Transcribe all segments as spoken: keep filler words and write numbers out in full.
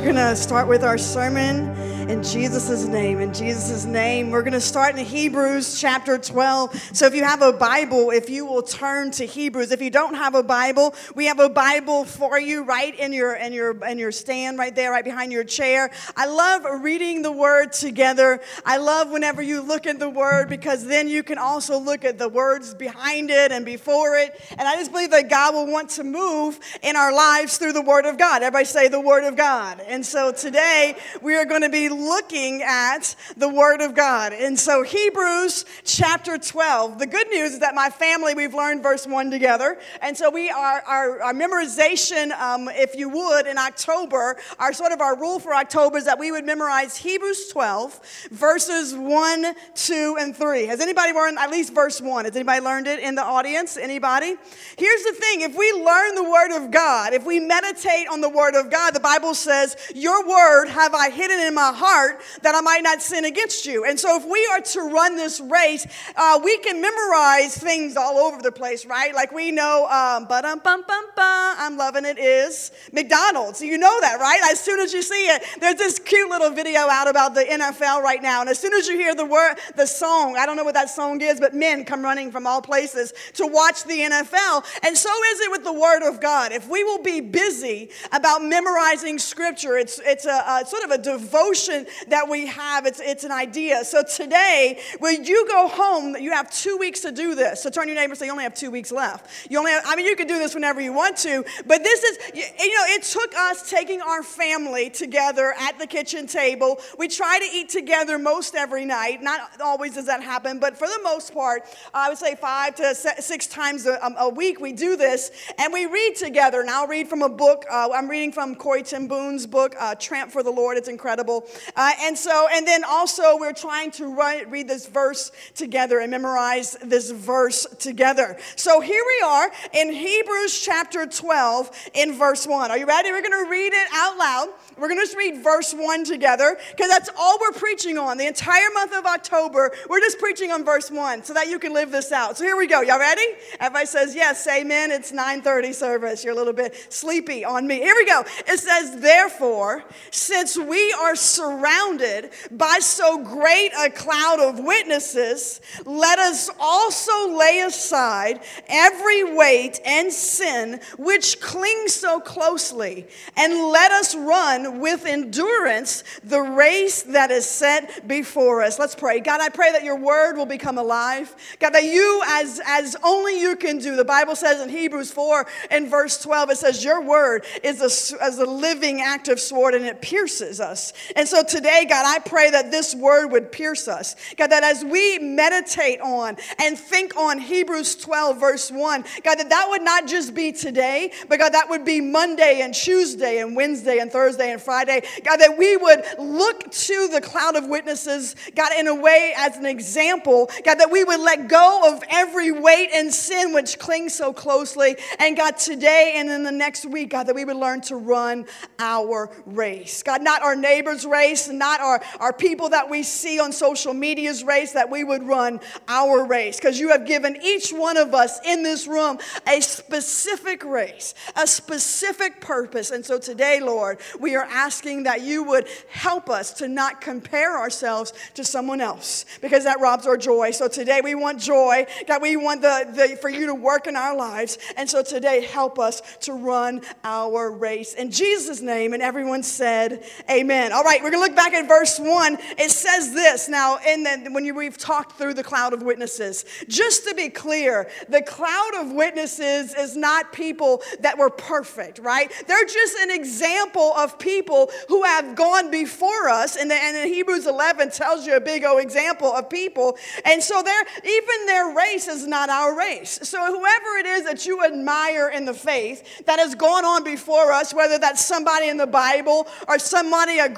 going to start with our sermon in Jesus' name. In Jesus' name, we're going to start in Hebrews chapter twelve. So if you have a Bible, if you will turn to Hebrews. If you don't have a Bible, we have a Bible for you right in your in your in your stand right there, right behind your chair. I love reading the Word together. I love whenever you look at the Word, because then you can also look at the words behind it and before it. And I just believe that God will want to move in our lives through the Word of God. Everybody say the Word of God. And so today we are going to be looking at the Word of God. And so Hebrews chapter twelve. The good news is that my family, we've learned verse one together. And so we are, our, our memorization, um, if you would, in October, our sort of our rule for October is that we would memorize Hebrews twelve, verses one, two, and three. Has anybody learned at least verse one? Has anybody learned it in the audience? Anybody? Here's the thing. If we learn the Word of God, if we meditate on the Word of God, the Bible says, your word have I hidden in my heart that I might not sin against you. And so if we are to run this race, uh, we can memorize things all over the place, right? Like we know, um, ba-dum, bum, bum, bum, I'm loving it is McDonald's. You know that, right? As soon as you see it, there's this cute little video out about the N F L right now. And as soon as you hear the word, the song, I don't know what that song is, but men come running from all places to watch the N F L. And so is it with the Word of God. If we will be busy about memorizing Scripture, it's it's a, a sort of a devotion that we have. It's it's an idea. So today, when you go home, you have two weeks to do this. So turn to your neighbor and say, you only have two weeks left. You only have, I mean, you can do this whenever you want to, but this is, you, you know, it took us taking our family together at the kitchen table. We try to eat together most every night. Not always does that happen, but for the most part, I would say five to six times a, a week we do this, and we read together. And I'll read from a book. Uh, I'm reading from Corrie ten Boom's book, uh, Tramp for the Lord. It's incredible. Uh, and so, and then also we're trying to write, read this verse together and memorize this verse together. So here we are in Hebrews chapter twelve in verse one. Are you ready? We're going to read it out loud. We're going to just read verse one together, because that's all we're preaching on. The entire month of October, we're just preaching on verse one so that you can live this out. So here we go. Y'all ready? Everybody says yes. Amen. It's nine thirty service. You're a little bit sleepy on me. Here we go. It says, therefore, since we are surrounded by so great a cloud of witnesses, let us also lay aside every weight and sin which clings so closely, and let us run with endurance the race that is set before us. Let's pray. God, I pray that your word will become alive. God, that you, as, as only you can do. The Bible says in Hebrews four and verse twelve, it says your word is a, as a living active sword, and it pierces us. And so today, God, I pray that this word would pierce us. God, that as we meditate on and think on Hebrews twelve verse one, God, that that would not just be today, but God, that would be Monday and Tuesday and Wednesday and Thursday and Friday. God, that we would look to the cloud of witnesses, God, in a way as an example. God, that we would let go of every weight and sin which clings so closely. And God, today and in the next week, God, that we would learn to run our race. God, not our neighbor's race, not our, our people that we see on social media's race, that we would run our race. Because you have given each one of us in this room a specific race, a specific purpose. And so today, Lord, we are asking that you would help us to not compare ourselves to someone else, because that robs our joy. So today we want joy. God, we want the, the for you to work in our lives. And so today, help us to run our race. In Jesus' name, and everyone said, amen. All right, we're going to look back at verse one. It says this. Now, in the, when you, we've talked through the cloud of witnesses, just to be clear, the cloud of witnesses is not people that were perfect, right? They're just an example of people who have gone before us. And, the, and in Hebrews eleven tells you a big old example of people. And so they're, even their race is not our race. So whoever it is that you admire in the faith that has gone on before us, whether that's somebody in the Bible or somebody, a great grandmother,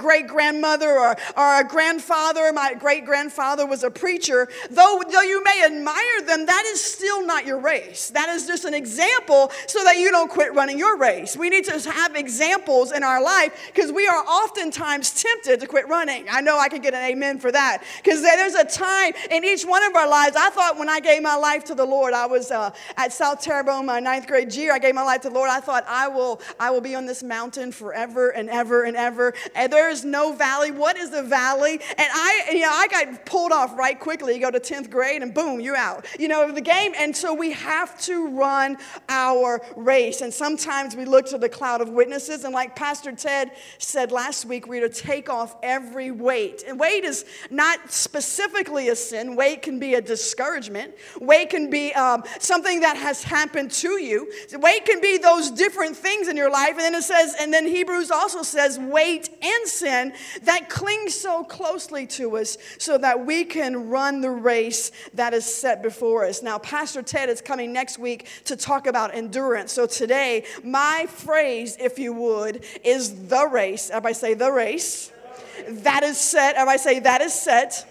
grandmother or, or a grandfather, my great-grandfather was a preacher, though, though you may admire them, that is still not your race. That is just an example so that you don't quit running your race. We need to have examples in our life because we are oftentimes tempted to quit running. I know I can get an amen for that because there's a time in each one of our lives. I thought when I gave my life to the Lord, I was uh, at South Terrebonne my ninth grade year. I gave my life to the Lord. I thought I will, I will be on this mountain forever and ever and ever. And there is no valley. What is a valley? And I, you know, I got pulled off right quickly. You go to tenth grade and boom, you're out. You know, the game. And so we have to run our race. And sometimes we look to the cloud of witnesses. And like Pastor Ted said last week, we're to take off every weight. And weight is not specifically a sin. Weight can be a discouragement. Weight can be um, something that has happened to you. Weight can be those different things in your life. And then it says, and then Hebrews also says, weight and sin that cling so closely to us so that we can run the race that is set before us. Now, Pastor Ted is coming next week to talk about endurance. So today, my phrase, if you would, is the race. Everybody say the race. That is set. Everybody say that is set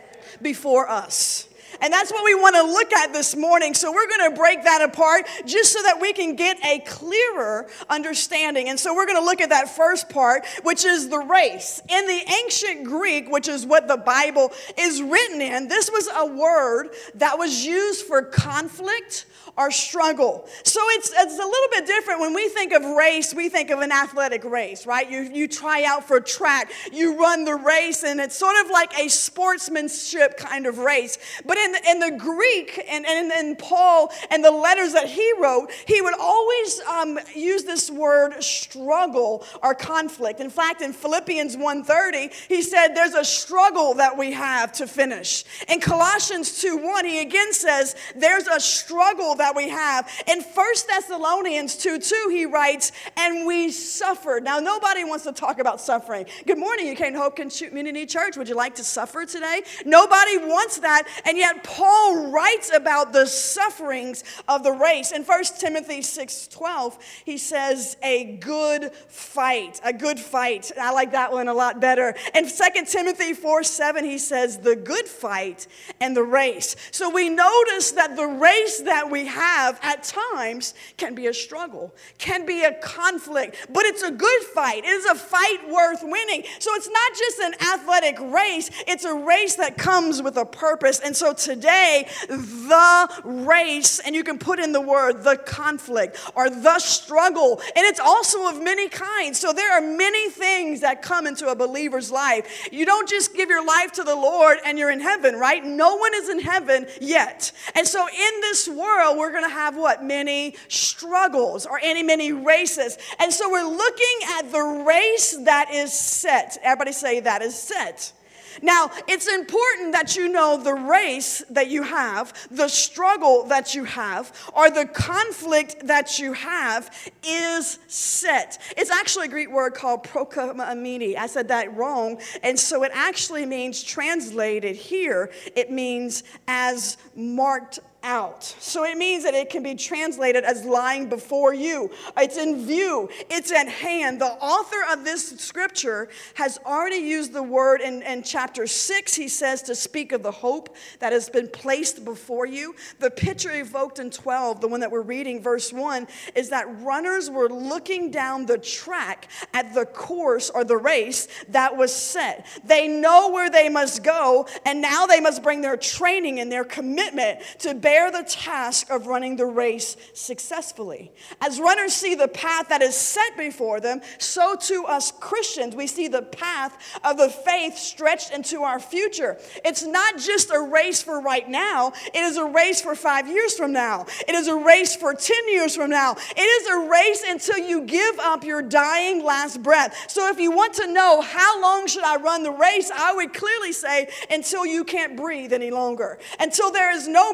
before us. And that's what we want to look at this morning. So we're going to break that apart just so that we can get a clearer understanding. And so we're going to look at that first part, which is the race. In the ancient Greek, which is what the Bible is written in, this was a word that was used for conflict or struggle. So it's, it's a little bit different. When we think of race, we think of an athletic race, right? You, you try out for track, you run the race, and it's sort of like a sportsmanship kind of race. But in the, in the Greek, and, and in Paul and the letters that he wrote, he would always um, use this word struggle or conflict. In fact, in Philippians one thirty, he said there's a struggle that we have to finish. In Colossians two one, he again says there's a struggle that we have. In First Thessalonians two two, he writes, and we suffered. Now, nobody wants to talk about suffering. Good morning, you came to Hope Community Church. Would you like to suffer today? Nobody wants that, and yet Paul writes about the sufferings of the race. In First Timothy six twelve, he says, a good fight, a good fight. I like that one a lot better. In Second Timothy four seven, he says, the good fight and the race. So we notice that the race that we have at times can be a struggle, can be a conflict, but it's a good fight. It is a fight worth winning. So it's not just an athletic race, it's a race that comes with a purpose. And so today, the race, and you can put in the word, the conflict or the struggle, and it's also of many kinds. So there are many things that come into a believer's life. You don't just give your life to the Lord and you're in heaven, right? No one is in heaven yet. And so in this world, we're going to have what? Many struggles or any many races. And so we're looking at the race that is set. Everybody say that is set. Now, it's important that you know the race that you have, the struggle that you have, or the conflict that you have is set. It's actually a Greek word called prokamamini. I said that wrong. And so it actually means, translated here, it means as marked out. So it means that it can be translated as lying before you. It's in view. It's at hand. The author of this scripture has already used the word in, in chapter six. He says to speak of the hope that has been placed before you. The picture evoked in twelve, the one that we're reading, verse one, is that runners were looking down the track at the course or the race that was set. They know where they must go, and now they must bring their training and their commitment to bear the task of running the race successfully. As runners see the path that is set before them, so too us Christians, we see the path of the faith stretched into our future. It's not just a race for right now. It is a race for five years from now. It is a race for ten years from now. It is a race until you give up your dying last breath. So if you want to know how long should I run the race, I would clearly say until you can't breathe any longer. Until there is no breath in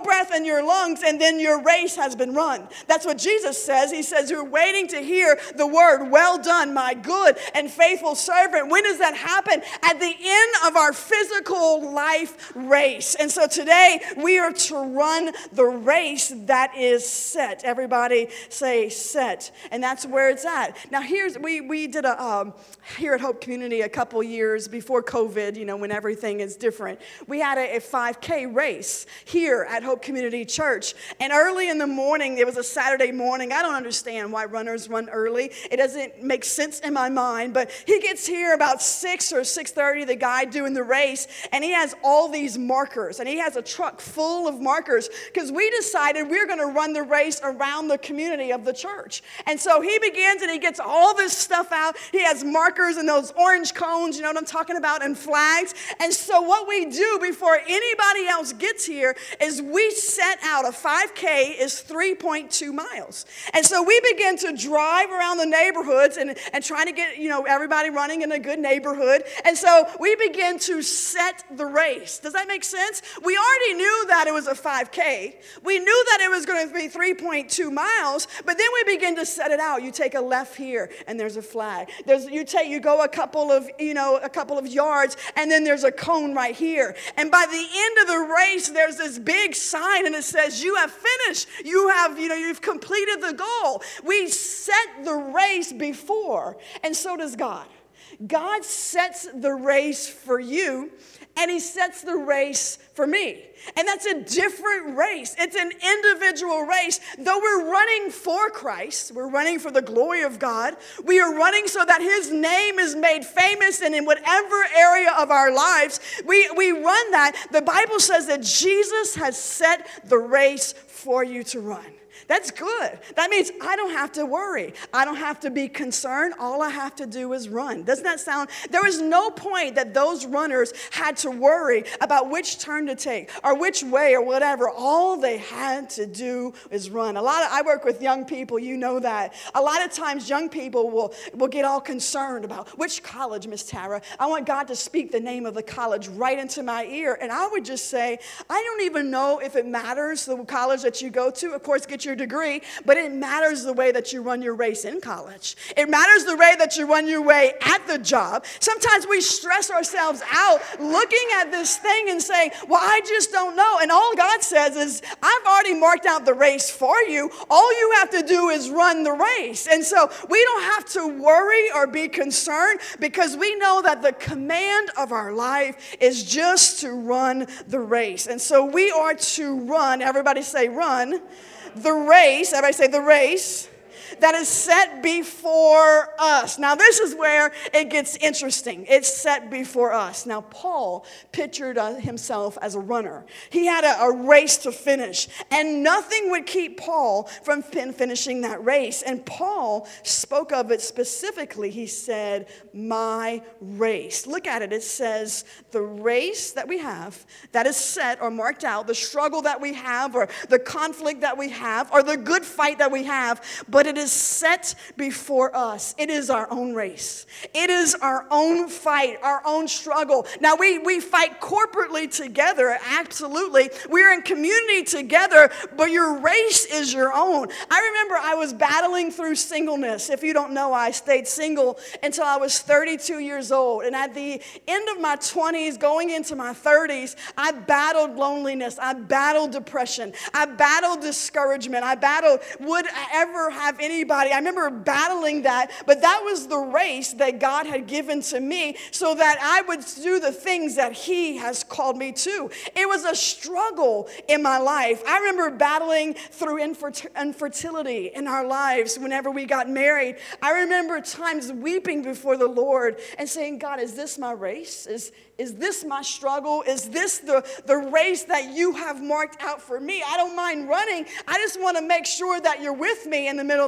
your lungs, and then your race has been run. That's what Jesus says. He says, you're waiting to hear the word, well done, my good and faithful servant. When does that happen? At the end of our physical life race. And so today we are to run the race that is set. Everybody say set. And that's where it's at. Now here's, we, we did a, um, here at Hope Community a couple years before COVID, you know, when everything is different. We had a, a five K race here at Hope Community Church. And early in the morning, it was a Saturday morning. I don't understand why runners run early. It doesn't make sense in my mind. But he gets here about six or six thirty, the guy doing the race, and he has all these markers. And he has a truck full of markers because we decided we're going to run the race around the community of the church. And so he begins and he gets all this stuff out. He has markers and those orange cones, you know what I'm talking about, and flags. And so what we do before anybody else gets here is we set out. A five K is three point two miles. And so we begin to drive around the neighborhoods and, and trying to get, you know, everybody running in a good neighborhood. And so we begin to set the race. Does that make sense? We already knew that it was a five K. We knew that it was going to be three point two miles, but then we begin to set it out. You take a left here and there's a flag. There's, you take, you go a couple of, you know, a couple of yards and then there's a cone right here. And by the end of the race, there's this big sign and it says, you have finished. You have, you know, you've completed the goal. We set the race before, and so does God. God sets the race for you, and he sets the race for me. And that's a different race. It's an individual race. Though we're running for Christ, we're running for the glory of God, we are running so that his name is made famous, and in whatever area of our lives, we, we run that. The Bible says that Jesus has set the race for you to run. That's good. That means I don't have to worry. I don't have to be concerned. All I have to do is run. Doesn't that sound? There was no point that those runners had to worry about which turn to take or which way or whatever. All they had to do is run. A lot of, I work with young people. You know that. A lot of times young people will, will get all concerned about which college, Miss Tara. I want God to speak the name of the college right into my ear. And I would just say, I don't even know if it matters the college that you go to. Of course, get your degree, but it matters the way that you run your race in college. It matters the way that you run your way at the job. Sometimes we stress ourselves out looking at this thing and saying, well, I just don't know. And all God says is, I've already marked out the race for you. All you have to do is run the race. And so we don't have to worry or be concerned because we know that the command of our life is just to run the race. And so we are to run, everybody say run, the race, everybody say the race, that is set before us. Now, this is where it gets interesting. It's set before us. Now, Paul pictured uh, himself as a runner. He had a, a race to finish, and nothing would keep Paul from fin- finishing that race. And Paul spoke of it specifically. He said, my race. Look at it. It says, the race that we have that is set or marked out, the struggle that we have or the conflict that we have or the good fight that we have, but it is set before us. It is our own race. It is our own fight, our own struggle. Now, we, we fight corporately together, absolutely. We're in community together, but your race is your own. I remember I was battling through singleness. If you don't know, I stayed single until I was thirty-two years old. And at the end of my twenties, going into my thirties, I battled loneliness. I battled depression. I battled discouragement. I battled, would I ever have anybody? I remember battling that, but that was the race that God had given to me so that I would do the things that he has called me to. It was a struggle in my life. I remember battling through infertility in our lives whenever we got married. I remember times weeping before the Lord and saying, God, is this my race? Is Is this my struggle? Is this the, the race that you have marked out for me? I don't mind running. I just want to make sure that you're with me in the middle of the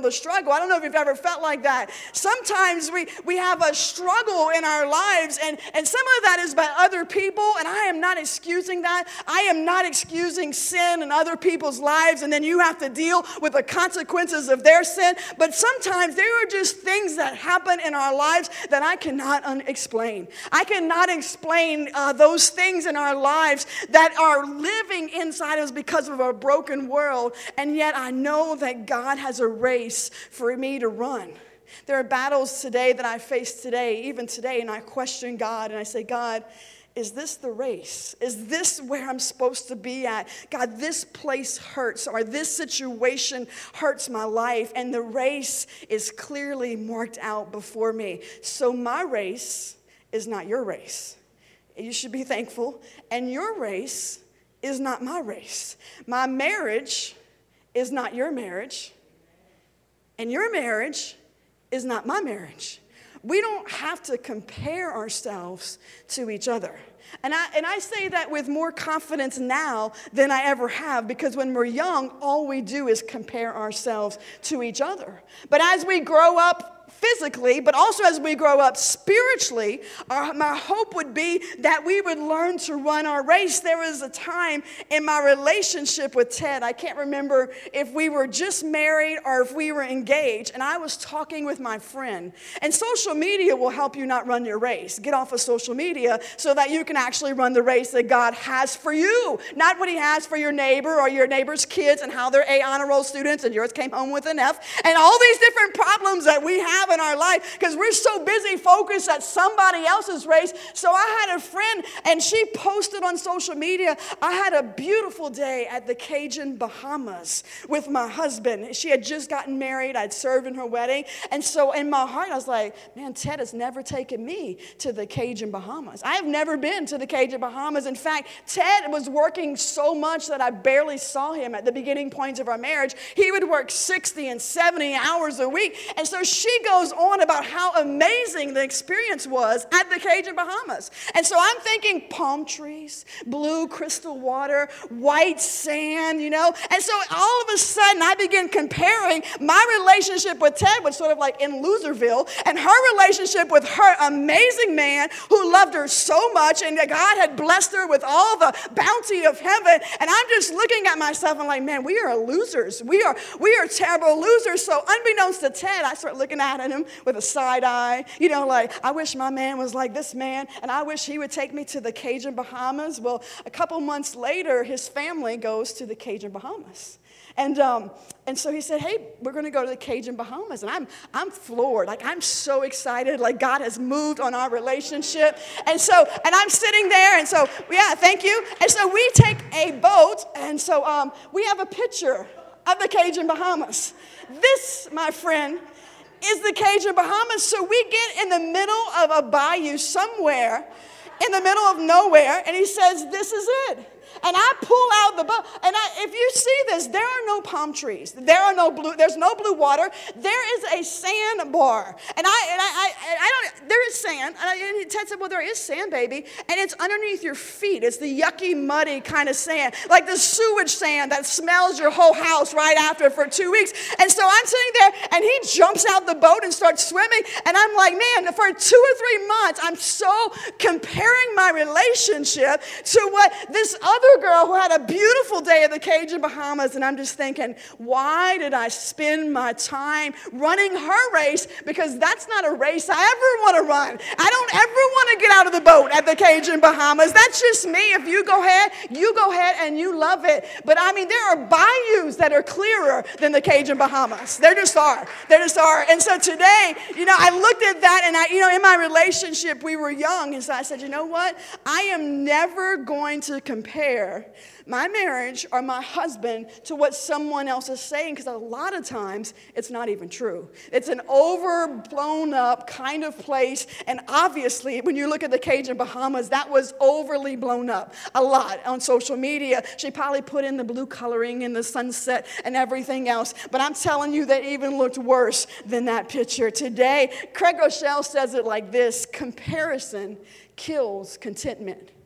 a struggle. I don't know if you've ever felt like that. Sometimes we, we have a struggle in our lives, and, and some of that is by other people, and I am not excusing that. I am not excusing sin in other people's lives, and then you have to deal with the consequences of their sin. But sometimes there are just things that happen in our lives that I cannot un- explain. I cannot explain uh, those things in our lives that are living inside us because of a broken world, and yet I know that God has a race for me to run. There are battles today that I face today, even today, and I question God, and I say, God, is this the race? Is this where I'm supposed to be at? God, this place hurts, or this situation hurts my life, and the race is clearly marked out before me. So my race is not your race. You should be thankful. And your race is not my race. My marriage is not your marriage. And your marriage is not my marriage. We don't have to compare ourselves to each other. And I, and I say that with more confidence now than I ever have, because when we're young, all we do is compare ourselves to each other. But as we grow up physically, but also as we grow up spiritually, our, my hope would be that we would learn to run our race. There was a time in my relationship with Ted, I can't remember if we were just married or if we were engaged, and I was talking with my friend. And social media will help you not run your race. Get off of social media so that you can actually run the race that God has for you, not what he has for your neighbor or your neighbor's kids and how they're A honor roll students and yours came home with an F, and all these different problems that we have in our life because we're so busy focused at somebody else's race. So I had a friend, and she posted on social media, I had a beautiful day at the Cajun Bahamas with my husband. She had just gotten married. I'd served in her wedding. And so in my heart, I was like, man, Ted has never taken me to the Cajun Bahamas. I have never been to the Cajun Bahamas. In fact, Ted was working so much that I barely saw him at the beginning points of our marriage. He would work sixty and seventy hours a week. And so she goes on about how amazing the experience was at the Cajun Bahamas. And so I'm thinking palm trees, blue crystal water, white sand, you know. And so all of a sudden I begin comparing my relationship with Ted, was sort of like in Loserville, and her relationship with her amazing man who loved her so much, and God had blessed her with all the bounty of heaven. And I'm just looking at myself and like, man, we are losers. We are we are terrible losers. So unbeknownst to Ted, I start looking at him with a side eye, you know, like, I wish my man was like this man, and I wish he would take me to the Cajun Bahamas. Well, a couple months later, his family goes to the Cajun Bahamas. And um, and so he said, hey, we're going to go to the Cajun Bahamas. And I'm I'm floored. Like, I'm so excited. Like, God has moved on our relationship. And so, and I'm sitting there. And so, yeah, thank you. And so we take a boat. And so um, we have a picture of the Cajun Bahamas. This, my friend, is the Cajun Bahamas. So we get in the middle of a bayou somewhere, in the middle of nowhere, and he says, this is it. And I pull out the boat, and I, if you see this, there are no palm trees. There are no blue. There's no blue water. There is a sandbar, and I and I I, I don't. There is sand. And, I, and Ted said, "Well, there is sand, baby, and it's underneath your feet. It's the yucky, muddy kind of sand, like the sewage sand that smells your whole house right after for two weeks." And so I'm sitting there, and he jumps out the boat and starts swimming, and I'm like, man, for two or three months, I'm so comparing my relationship to what this other girl who had a beautiful day at the Cajun Bahamas, and I'm just thinking, why did I spend my time running her race? Because that's not a race I ever want to run. I don't ever want to get out of the boat at the Cajun Bahamas. That's just me. If you go ahead, you go ahead and you love it. But I mean, there are bayous that are clearer than the Cajun Bahamas. There just are. There just are. And so today, you know, I looked at that, and I, you know, in my relationship, we were young, and so I said, you know what? I am never going to compare my marriage or my husband to what someone else is saying, because a lot of times it's not even true. It's an overblown up kind of place, and obviously when you look at the Cajun Bahamas, that was overly blown up a lot on social media. She probably put in the blue coloring and the sunset and everything else, but I'm telling you that even looked worse than that picture. Today, Craig Rochelle says it like this: comparison kills contentment.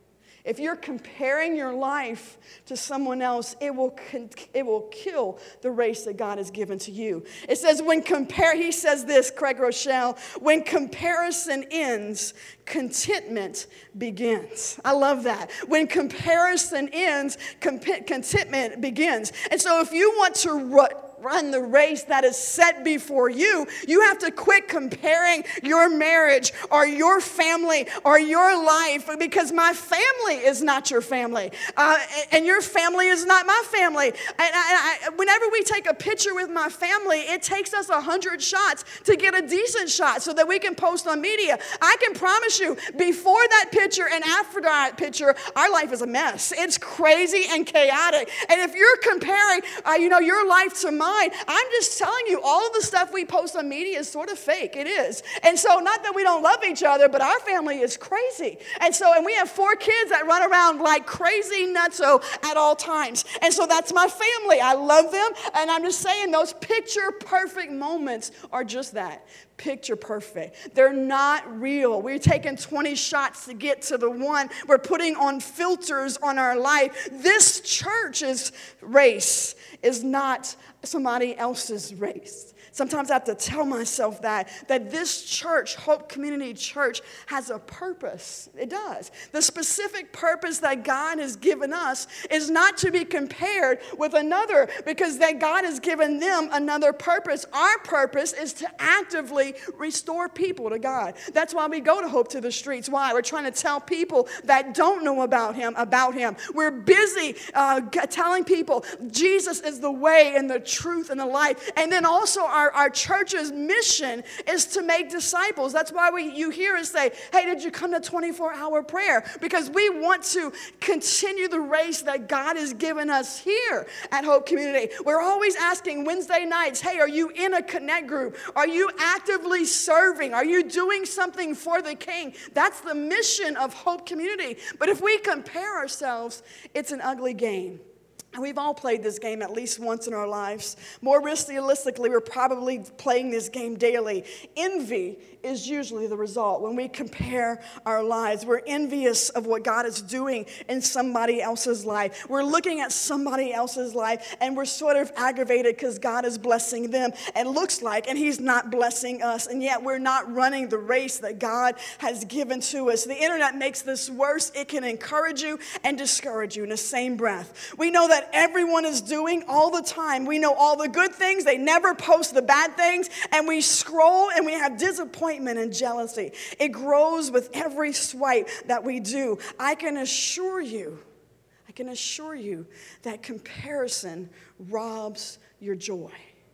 If you're comparing your life to someone else, it will it will kill the race that God has given to you. It says when compare, he says this, Craig Rochelle, when comparison ends, contentment begins. I love that. When comparison ends, contentment begins. And so if you want to run, run the race that is set before you, you have to quit comparing your marriage or your family or your life, because my family is not your family. Uh, and your family is not my family. And I, I, whenever we take a picture with my family, it takes us a hundred shots to get a decent shot so that we can post on media. I can promise you, before that picture and after that picture, our life is a mess. It's crazy and chaotic. And if you're comparing, uh, you know, your life to mine, I'm just telling you, all of the stuff we post on media is sort of fake. It is. And so, not that we don't love each other, but our family is crazy. And so, and we have four kids that run around like crazy nutso at all times. And so that's my family. I love them. And I'm just saying, those picture perfect moments are just that. Picture perfect. They're not real. We're taking twenty shots to get to the one. We're putting on filters on our life. This church's race is not somebody else's race. Sometimes I have to tell myself that, that this church, Hope Community Church, has a purpose. It does. The specific purpose that God has given us is not to be compared with another, because that God has given them another purpose. Our purpose is to actively restore people to God. That's why we go to Hope to the Streets. Why? We're trying to tell people that don't know about Him, about Him. We're busy uh, telling people Jesus is the way and the truth and the life. And then also our Our, our church's mission is to make disciples. That's why we you hear us say, hey, did you come to twenty-four hour prayer? Because we want to continue the race that God has given us here at Hope Community. We're always asking Wednesday nights, hey, are you in a connect group? Are you actively serving? Are you doing something for the King? That's the mission of Hope Community. But if we compare ourselves, it's an ugly game. And we've all played this game at least once in our lives. More realistically, we're probably playing this game daily. Envy is usually the result when we compare our lives. We're envious of what God is doing in somebody else's life. We're looking at somebody else's life, and we're sort of aggravated because God is blessing them, and looks like, and He's not blessing us, and yet we're not running the race that God has given to us. The internet makes this worse. It can encourage you and discourage you in the same breath. We know that everyone is doing all the time. We know all the good things. They never post the bad things, and we scroll and we have disappointment and jealousy. It grows with every swipe that we do. I can assure you, I can assure you that comparison robs your joy.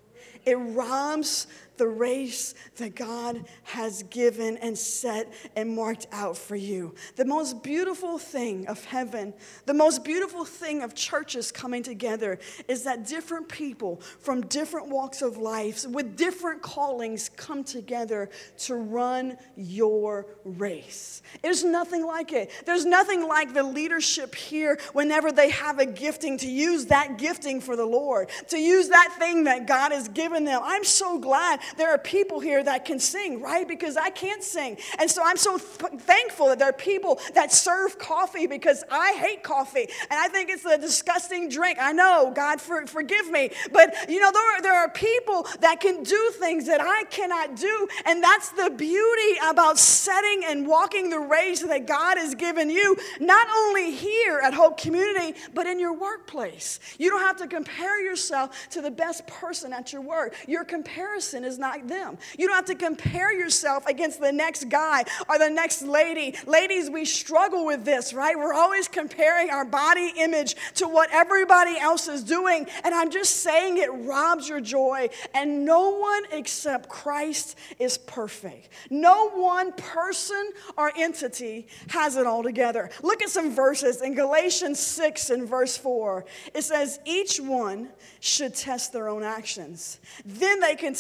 It robs the race that God has given and set and marked out for you. The most beautiful thing of heaven, the most beautiful thing of churches coming together is that different people from different walks of life with different callings come together to run your race. There's nothing like it. There's nothing like the leadership here whenever they have a gifting, to use that gifting for the Lord, to use that thing that God has given them. I'm so glad there are people here that can sing, right? Because I can't sing. And so I'm so th- thankful that there are people that serve coffee, because I hate coffee. And I think it's a disgusting drink. I know, God for, forgive me. But, you know, there are, there are people that can do things that I cannot do. And that's the beauty about setting and walking the race that God has given you, not only here at Hope Community, but in your workplace. You don't have to compare yourself to the best person at your work. Your comparison is not them. You don't have to compare yourself against the next guy or the next lady. Ladies, we struggle with this, right? We're always comparing our body image to what everybody else is doing. And I'm just saying, it robs your joy. And no one except Christ is perfect. No one person or entity has it all together. Look at some verses in Galatians six and verse four. It says, each one should test their own actions. Then they can take pride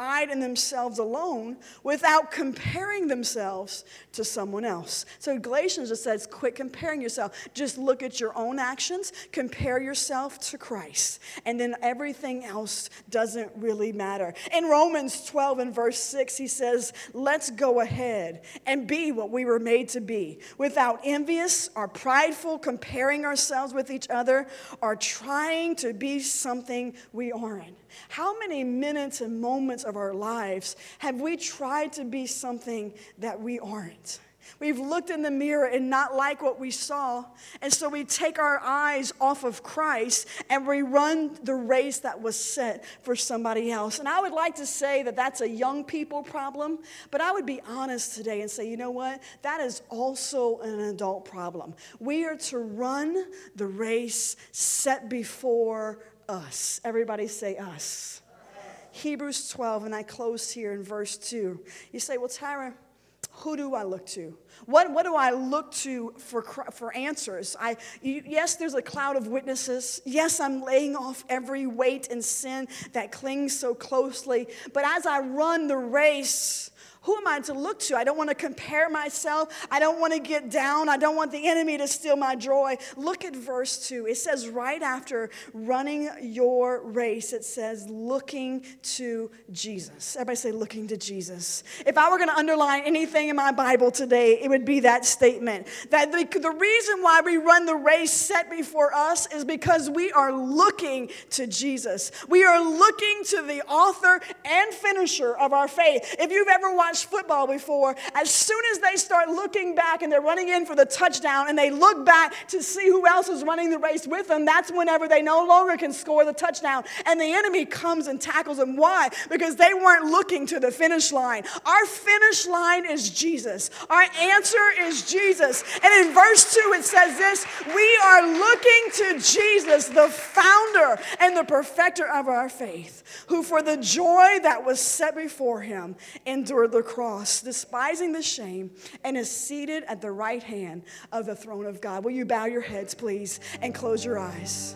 pride in themselves alone without comparing themselves to someone else. So Galatians just says, quit comparing yourself. Just look at your own actions, compare yourself to Christ, and then everything else doesn't really matter. In Romans twelve and verse six, he says, let's go ahead and be what we were made to be, without envious or prideful comparing ourselves with each other or trying to be something we aren't. How many minutes and moments of our lives have we tried to be something that we aren't? We've looked in the mirror and not like what we saw, and so we take our eyes off of Christ and we run the race that was set for somebody else. And I would like to say that that's a young people problem, but I would be honest today and say, you know what? That is also an adult problem. We are to run the race set before us. Everybody say us. Hebrews twelve, and I close here in verse two. You say, well, Tara, who do I look to? What, what do I look to for, for answers? I, you, yes, there's a cloud of witnesses. Yes, I'm laying off every weight and sin that clings so closely. But as I run the race, who am I to look to? I don't want to compare myself. I don't want to get down. I don't want the enemy to steal my joy. Look at verse two. It says right after running your race, it says looking to Jesus. Everybody say looking to Jesus. If I were going to underline anything in my Bible today, it would be that statement. That the, the reason why we run the race set before us is because we are looking to Jesus. We are looking to the author and finisher of our faith. If you've ever watched football before, as soon as they start looking back and they're running in for the touchdown and they look back to see who else is running the race with them, that's whenever they no longer can score the touchdown and the enemy comes and tackles them. Why? Because they weren't looking to the finish line. Our finish line is Jesus. Our answer is Jesus. And in verse two it says this, we are looking to Jesus, the founder and the perfecter of our faith, who for the joy that was set before him endured the cross, despising the shame, and is seated at the right hand of the throne of God. Will you bow your heads, please, and close your eyes?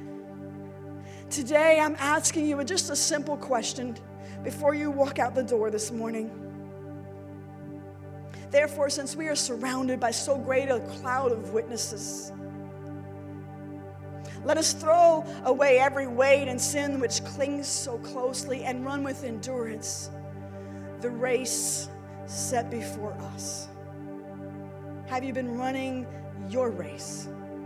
Today, I'm asking you just a simple question before you walk out the door this morning. Therefore, since we are surrounded by so great a cloud of witnesses, let us throw away every weight and sin which clings so closely and run with endurance the race set before us. Have you been running your race?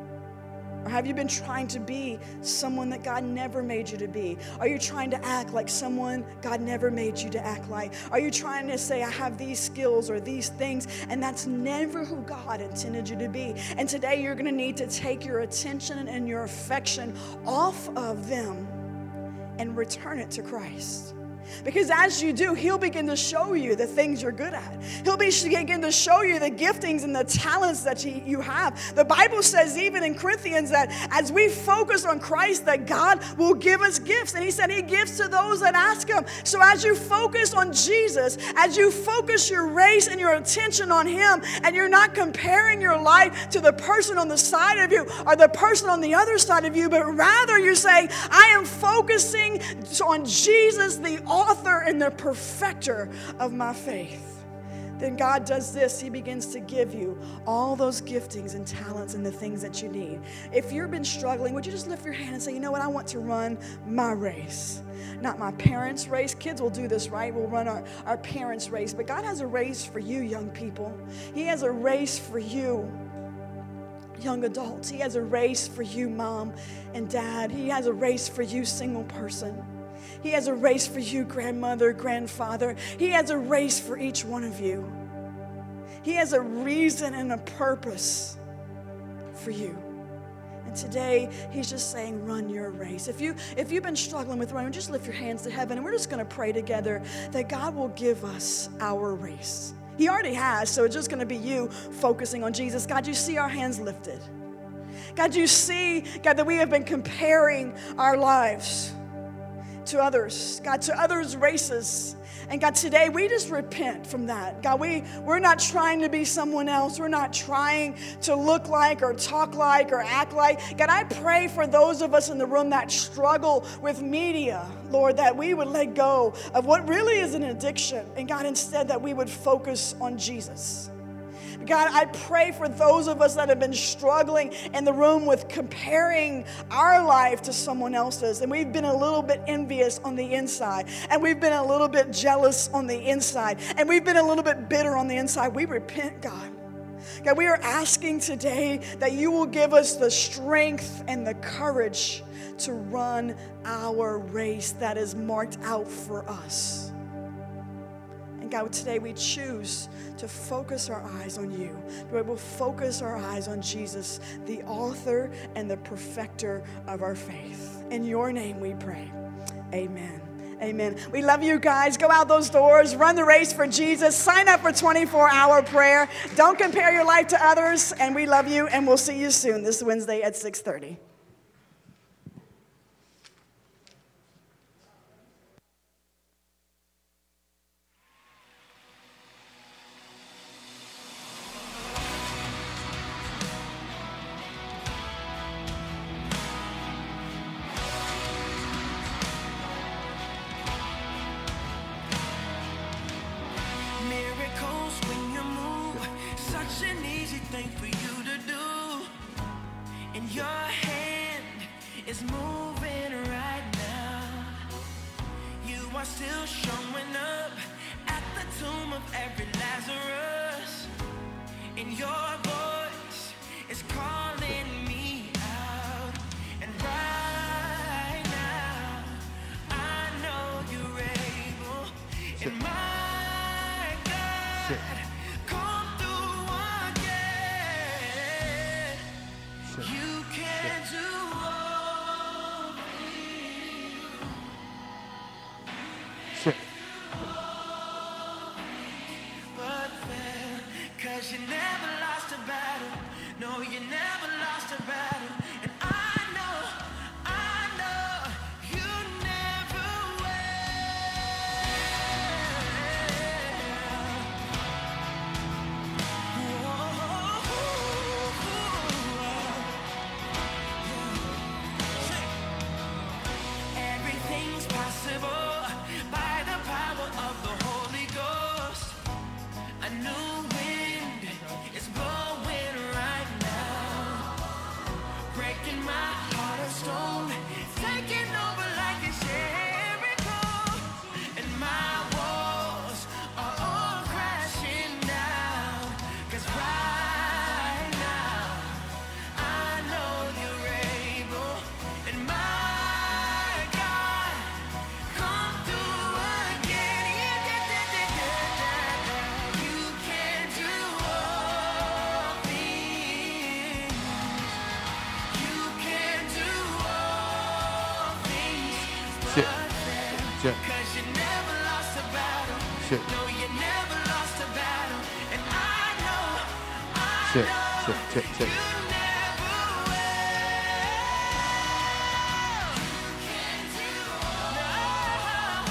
Or have you been trying to be someone that God never made you to be? Are you trying to act like someone God never made you to act like? Are you trying to say, I have these skills or these things, and that's never who God intended you to be? And today you're going to need to take your attention and your affection off of them and return it to Christ. Because as you do, he'll begin to show you the things you're good at. He'll begin to show you the giftings and the talents that you have. The Bible says even in Corinthians that as we focus on Christ, that God will give us gifts. And he said he gives to those that ask him. So as you focus on Jesus, as you focus your race and your attention on him, and you're not comparing your life to the person on the side of you or the person on the other side of you, but rather you're saying, I am focusing on Jesus, the author and the perfecter of my faith. Then God does this. He begins to give you all those giftings and talents and the things that you need. If you've been struggling, would you just lift your hand and say, you know what? I want to run my race. Not my parents' race. Kids will do this, right? We'll run our, our parents' race. But God has a race for you, young people. He has a race for you, young adults. He has a race for you, mom and dad. He has a race for you, single person. He has a race for you, grandmother, grandfather. He has a race for each one of you. He has a reason and a purpose for you. And today, he's just saying, run your race. If, you, if you've been struggling with running, just lift your hands to heaven, and we're just going to pray together that God will give us our race. He already has, so it's just going to be you focusing on Jesus. God, you see our hands lifted. God, you see, God, that we have been comparing our lives. to others, God, to others' races. And God, today we just repent from that. God, we, we're not trying to be someone else. We're not trying to look like or talk like or act like. God, I pray for those of us in the room that struggle with media, Lord, that we would let go of what really is an addiction. And God, instead that we would focus on Jesus. God, I pray for those of us that have been struggling in the room with comparing our life to someone else's. And we've been a little bit envious on the inside. And we've been a little bit jealous on the inside. And we've been a little bit bitter on the inside. We repent, God. God, we are asking today that you will give us the strength and the courage to run our race that is marked out for us. And God, today we choose to focus our eyes on you. We will focus our eyes on Jesus, the author and the perfecter of our faith. In your name we pray. Amen. Amen. We love you guys. Go out those doors. Run the race for Jesus. Sign up for twenty-four hour prayer. Don't compare your life to others. And we love you. And we'll see you soon this Wednesday at six thirty. Still showing up at the tomb of every Lazarus, and your voice is calling me out. And right now, I know you're able. Sit. And my God, Sit. Come through again. Sit. You can Sit. do. Cause you never lost a battle. No, you never lost a battle. And I know, I know you never will. Everything's possible by the power of the Holy Ghost. A new wind is blowing right now, breaking my heart of stone, taking over like it's Jericho, and my walls are all crashing down. Cause right now, I know you're able, and my God, come through again. Yeah, yeah, yeah, yeah, yeah. You can do all things. You can do all things but Sit. fail. Sit. Cause you never lost a battle. Sit. No, you never lost a battle. And I know, I Sit. know Sit. Sit. Sit. you never will. You can do all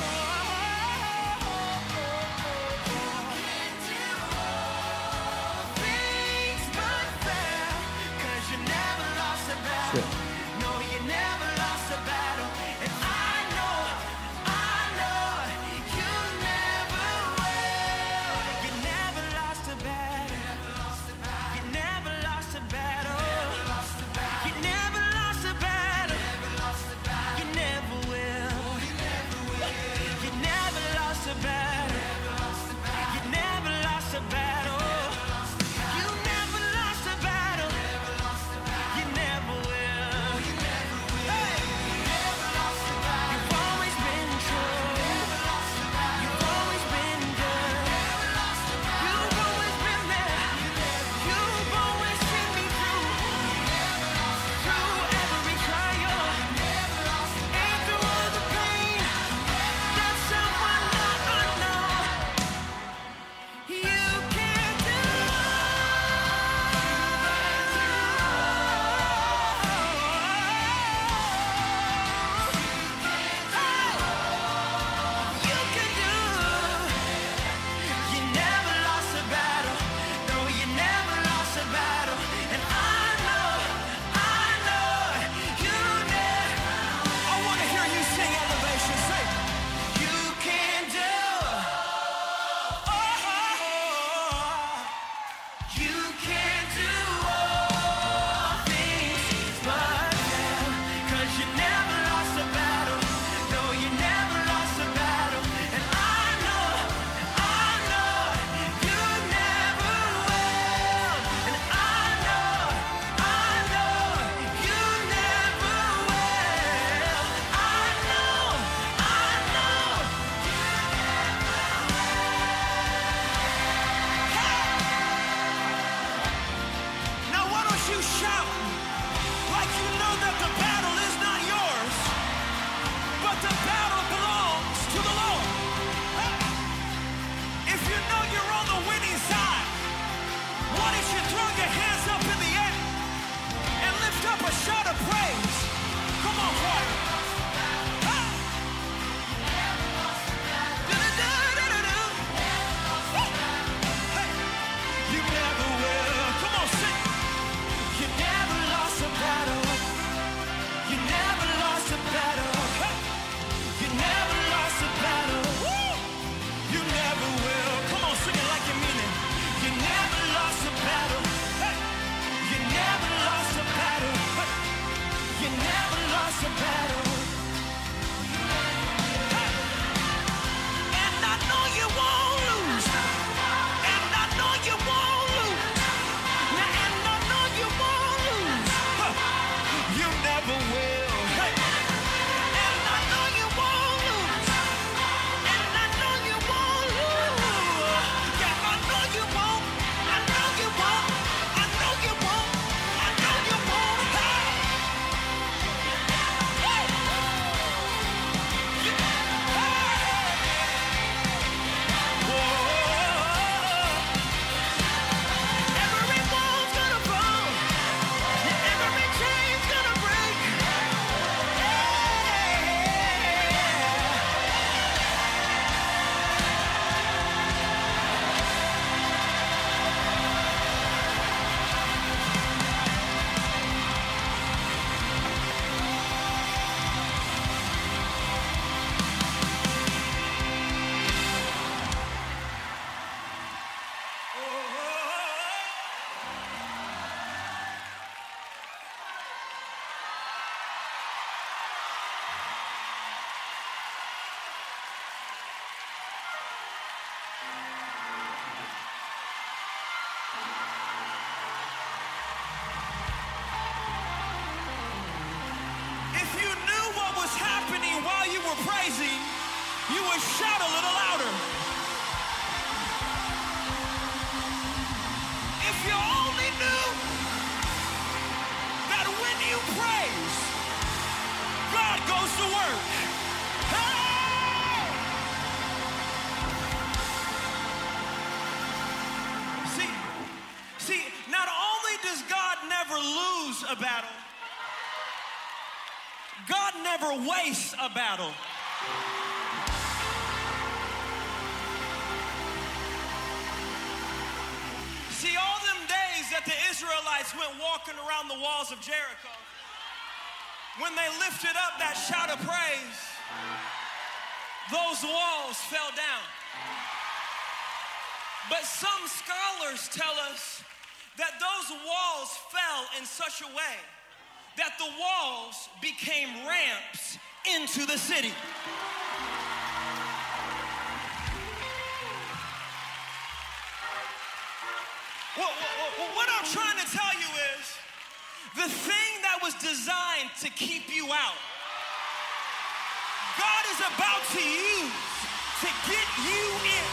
things but fail. Cause you never lost a battle. Sit. No, you never lost a battle. And I know, I know you never will. You never lost a battle. You never lost a battle. You never lost a battle. You never will. You never lost a battle. You never lost a battle. You never lost a battle. You never will. battle belongs to the Lord. If you know you're on the winning side, why don't you throw your hands up in the air and lift up a shout of praise? Come on, choir. Ah. Du-du-du-du-du-du. Hey. You never will. Come on, sing. You never lost a battle. You never lost a battle. Hey. You never lost a battle. Woo. You never will. Come on, sing it like you mean it. You never lost a battle. Hey. You never lost a battle. Hey. You never lost a battle. Hey. And I know you won't lose. And I know you won't lose. Now, and I know you won't lose. Huh. You never will. Hey. And I know you won't lose. And I know you won't lose. Yeah, I know you won't. I know you won't. I know you won't. I know you won't. Hey. Hey. You- hey. Whoa. Every wall's gonna fall. Every chain's gonna break. If you knew what was happening while you were praising, you would shout a little louder. If you only knew that when you praise, God goes to work. Hey! See, see, not only does God never lose a battle, God never wastes a battle. See, all them days that the Israelites went walking around the walls of Jericho, when they lifted up that shout of praise, those walls fell down. But some scholars tell us that those walls fell in such a way that the walls became ramps into the city. What, what, what I'm trying to tell you is, the thing that was designed to keep you out, God is about to use to get you in.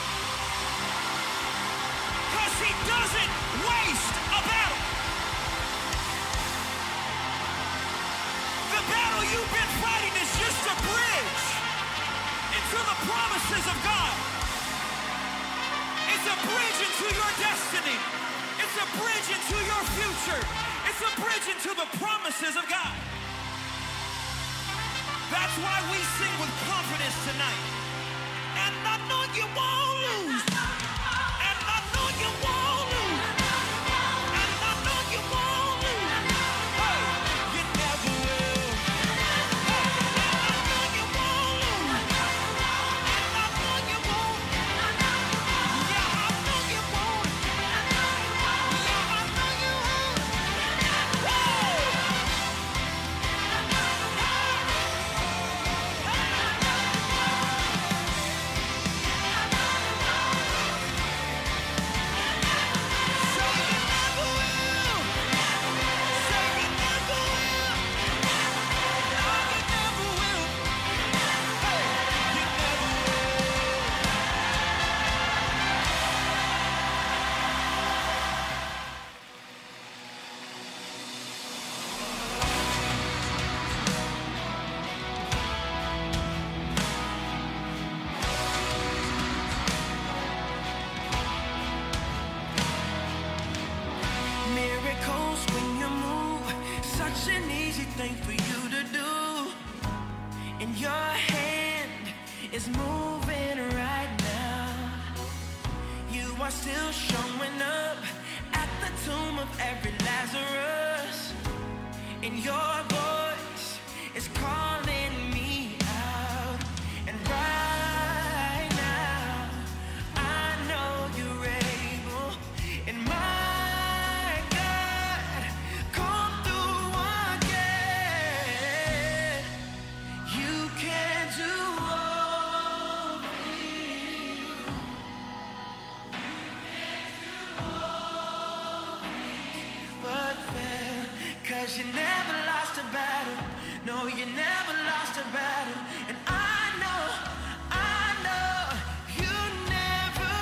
Because he doesn't waste a battle. The battle you've been fighting is just a bridge into the promises of God. It's a bridge into your destiny. It's a bridge into your future. It's a bridge into the promises of God. That's why we sing with confidence tonight. And I know you won't lose. And I know you won't lose. And I know you won't lose. Hey, you never will. Hey, and I know you won't lose. And I know you won't. Yeah, I know you won't. Yeah, I know you won't. Woo! such an easy thing for you to do. And your hand is moving right now. You are still showing up at the tomb of every Lazarus. And your voice is calling me out. And right now, I know you're able. And my God, come through again. You can do all things. But fail, 'cause you never lost a battle. No, you never lost a battle. And I know, I know you never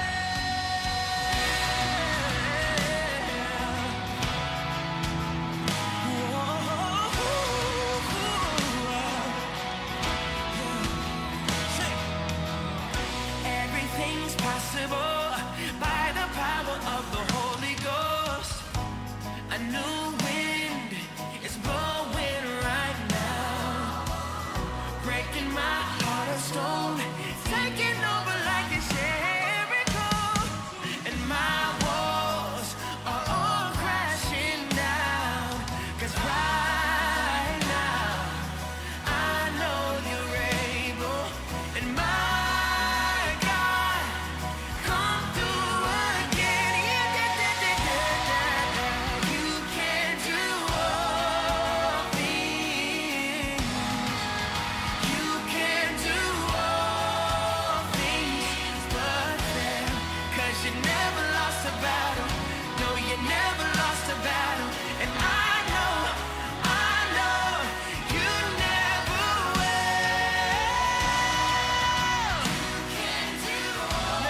will. Sing. Everything's possible by the power of the Holy Ghost. A new wind is blowing right now, breaking my heart of stone, taking over like it's Jericho. And my walls are all crashing down, 'cause right now I know you're able. And my God, come through again. Yeah, yeah, yeah, yeah, yeah, yeah. You can do all things. You can do all things but fail. 'Cause you never lost a battle. No, you never lost a battle. And I know, I know you never will. You can do all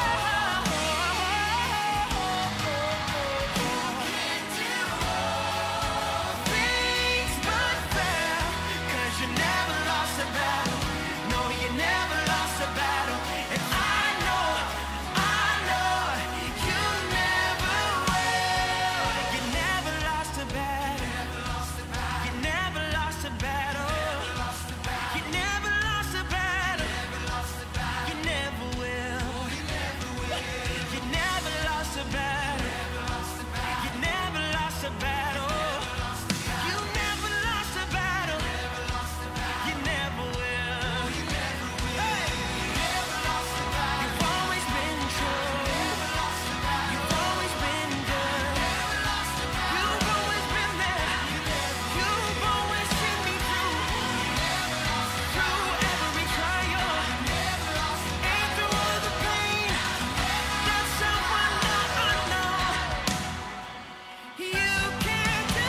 things but fail. 'Cause you never lost a battle. No, you never lost a battle. And I know, I know you never will. You never lost a battle. You never lost a battle. You never lost a battle. You never will. You never lost a battle. You never lost a battle. You never lost a battle. You never will. Hey! You've always been true. You've always been good. You've always been there. You've always seen me through. Through every trial. And through all the pain. That's how I know, I know. You can do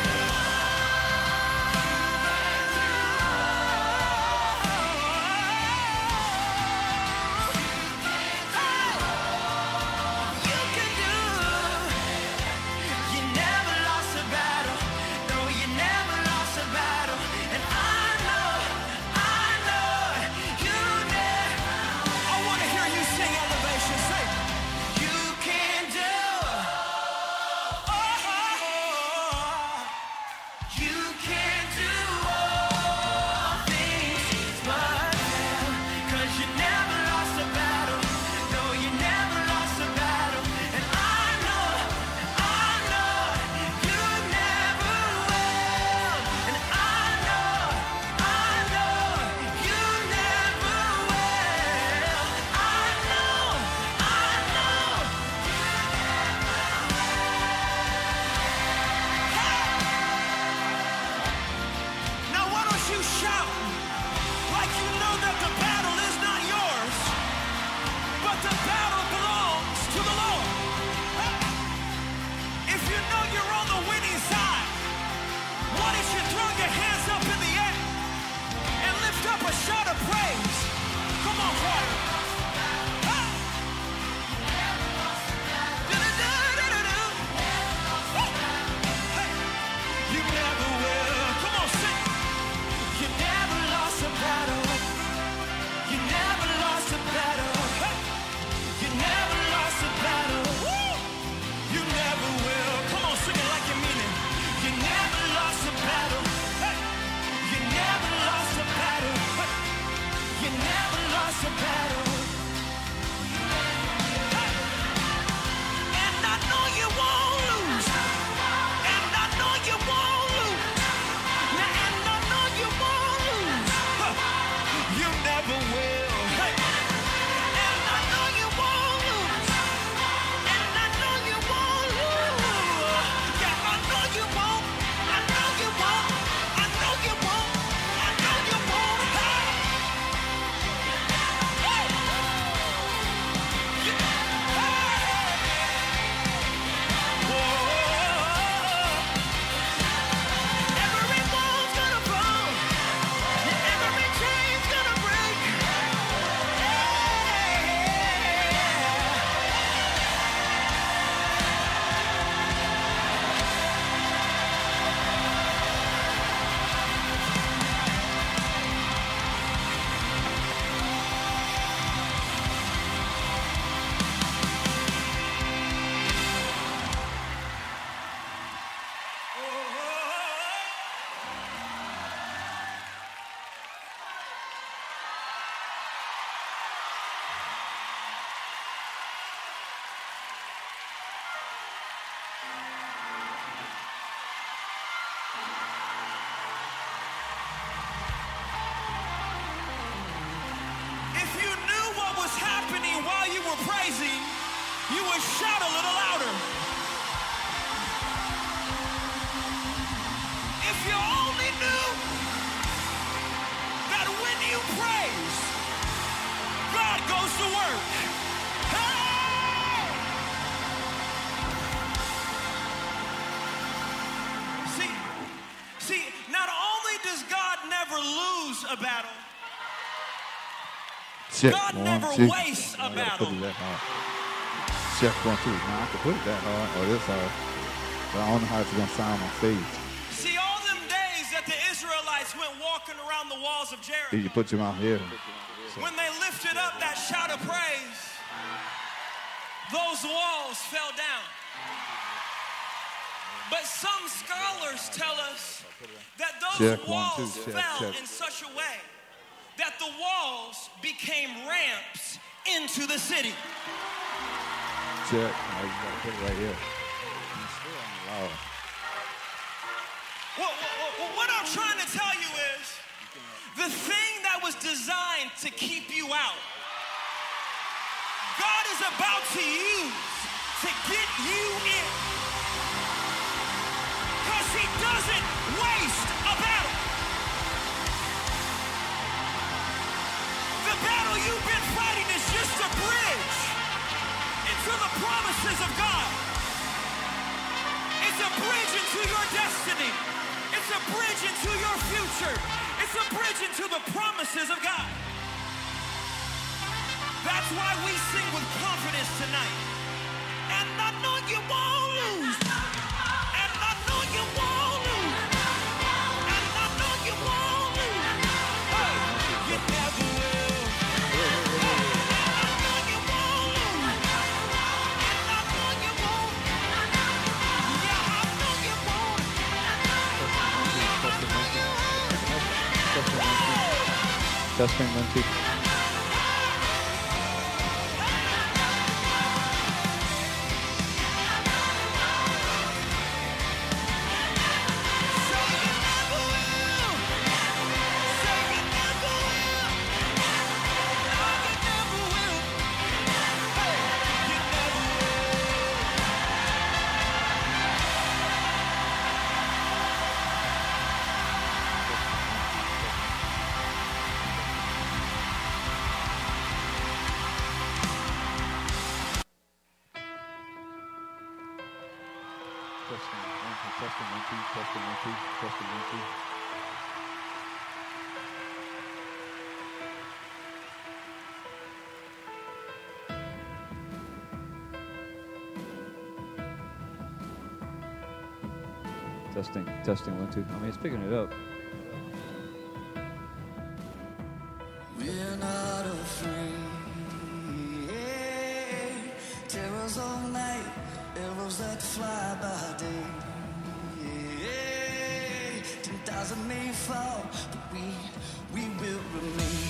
You can do. You never lost a battle. No, you never lost a battle. And I know, I know you never. I want to hear you sing Elevation. Say, you can do. You can do all things but fail. 'Cause you never lost a battle. No, you never lost a battle. And I know, I know you never will. And I know, I know you never will. I know, I know. Now why don't you shout like you know that the battle is not yours, but the battle belongs to the Lord. If you know you're on the winning side, why don't you throw your hands up in the air and lift up a shout of praise? Come on, choir. Ah! Do-do-do-do-do-do. Hey. You never will. Come on, sing. You never lost a battle. You never lost a battle. Hey. You never lost a battle. Woo! You never will. Come on, sing it like you mean it. You never lost a battle. were praising, you would shout a little louder. If you only knew that when you praise, God goes to work. Hey! See, see, not only does God never lose a battle, Check God one, never two. wastes a I gotta battle. put it that hard. Check one, two. Now I can put it that hard or this hard, but I don't know how it's gonna sound on stage. See, all them days that the Israelites went walking around the walls of Jericho, Did you put your mouth here? when they lifted up that shout of praise, those walls fell down. But some scholars tell us that those Check, one, walls two, check, fell check. in such a way that the walls became ramps into the city. Check. Now you gotta put it right here. It's still on the loud. What, what, what I'm trying to tell you is the thing that was designed to keep you out, God is about to use to get you in. Because he doesn't waste a battle. The battle you've been fighting is just a bridge into the promises of God. It's a bridge into your destiny. It's a bridge into your future. It's a bridge into the promises of God. That's why we sing with confidence tonight. And I know you won't lose. And I know you won't lose. And I know you won't lose. Hey, you never will. Hey, and I know you won't lose. And I know you won't. Yeah, I know you won't. Yeah, I know you won't. Testing one, two. Testing one, two, testing one, two, testing one, two, testing one, two. Testing, testing one, two. I mean, it's picking it up. We're not afraid. Terrors of night, arrows that fly by day. Ten thousand may fall, but we, we will remain.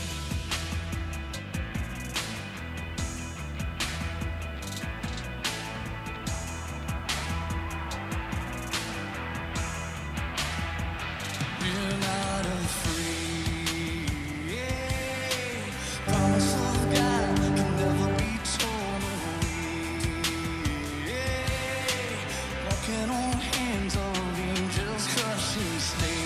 We're not afraid. Promise of God can never be torn away. Walking on hands of angels, crushing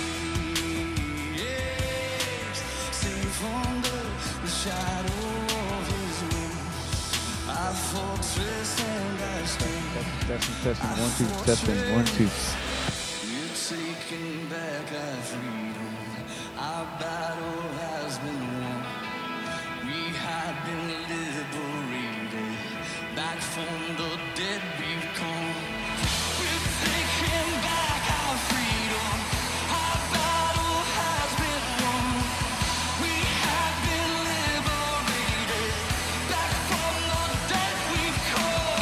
slaves. Safe under the shadow of His wings. Our fortress and our strength. Testing, testing, one, two, testing, one, two. We're taking back our freedom. Our battle has been won. We have been liberated. Back from the dead we've come. We're taking back our freedom. Our battle has been won. We have been liberated. Back from the dead we've come.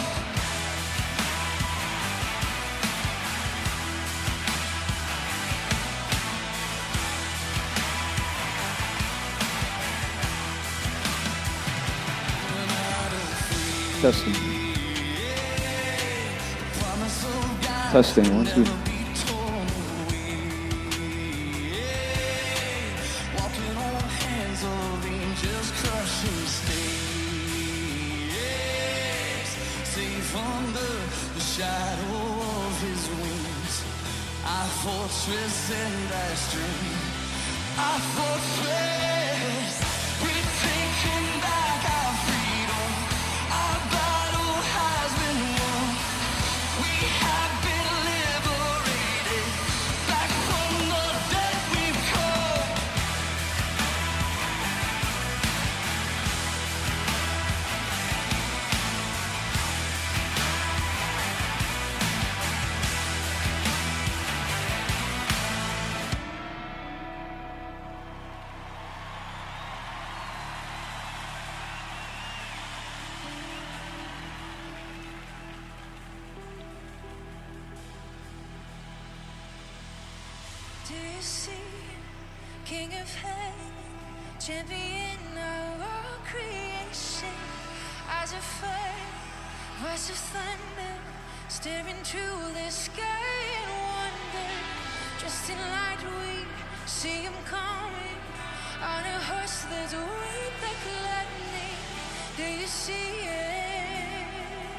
Testing. Promise of God Testing, one, two. be torn away. Walking on hands of angels, crushing slaves. under the shadow of his wings. Our fortress and our strength. Our fortress. We're taking back our freedom. Our battle has been won. We have been liberated. Back from the dead we've come. Do you see King of Heaven, champion of all creation? Eyes of fire, voice of thunder, staring through the sky in wonder. Dressed in light, we see him coming on a horse that's white like lightning. Do you see it?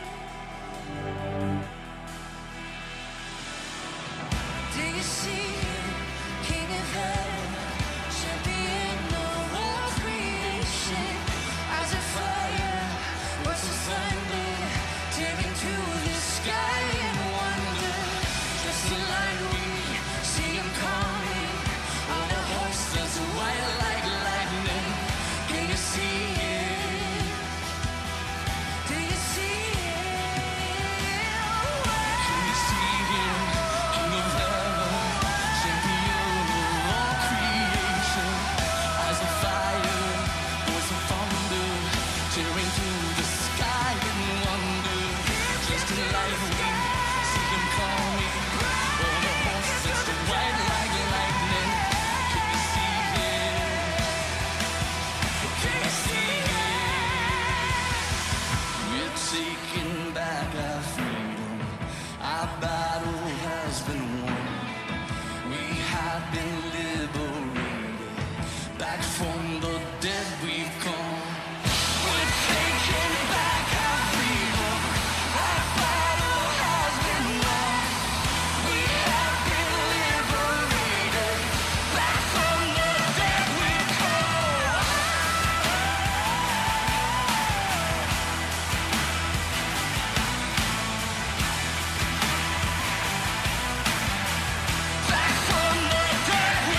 Do you see King of Heaven, champion of all creation? Eyes of fire, voice of thunder, tearing through the sky in wonder. Dressed in light, we see him coming on a horse that's white like lightning. Can you see it? Do you see it? Can you see him, King of Heaven, champion of all creation? Eyes of fire, voice of thunder, tearing through the sky in wonder. Just in light we see him coming on a horse that's white like lightning. Can you see it? Can you see it? We're taking back our freedom. Our battle has been won. We have been liberated. Back from the dead we've come. We're taking back our freedom. Our battle has been won. We have been liberated. Back from the dead we've come. Back from the dead we've come.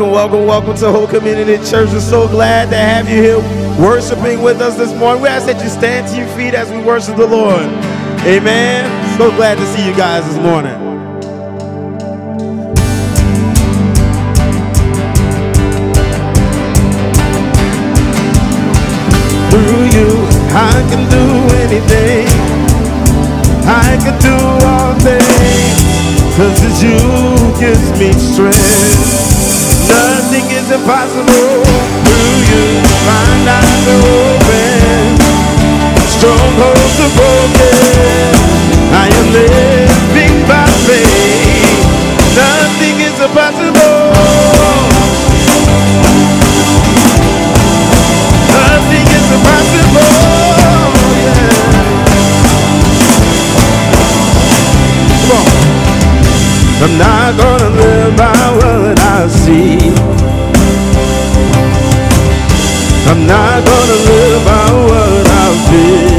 welcome, welcome, welcome to Hope Community Church. We're so glad to have you here worshiping with us this morning. We ask that you stand to your feet as we worship the Lord. Amen. So glad to see you guys this morning. Through you, I can do anything. I can do all things. Cause it's you gives me strength. Nothing is impossible. Through you, my eyes are open. Strongholds are broken. I am living by faith. Nothing is impossible. Nothing is impossible. Yeah. Come on. I'm not gonna live by what I see. I'm not gonna live by what I feel.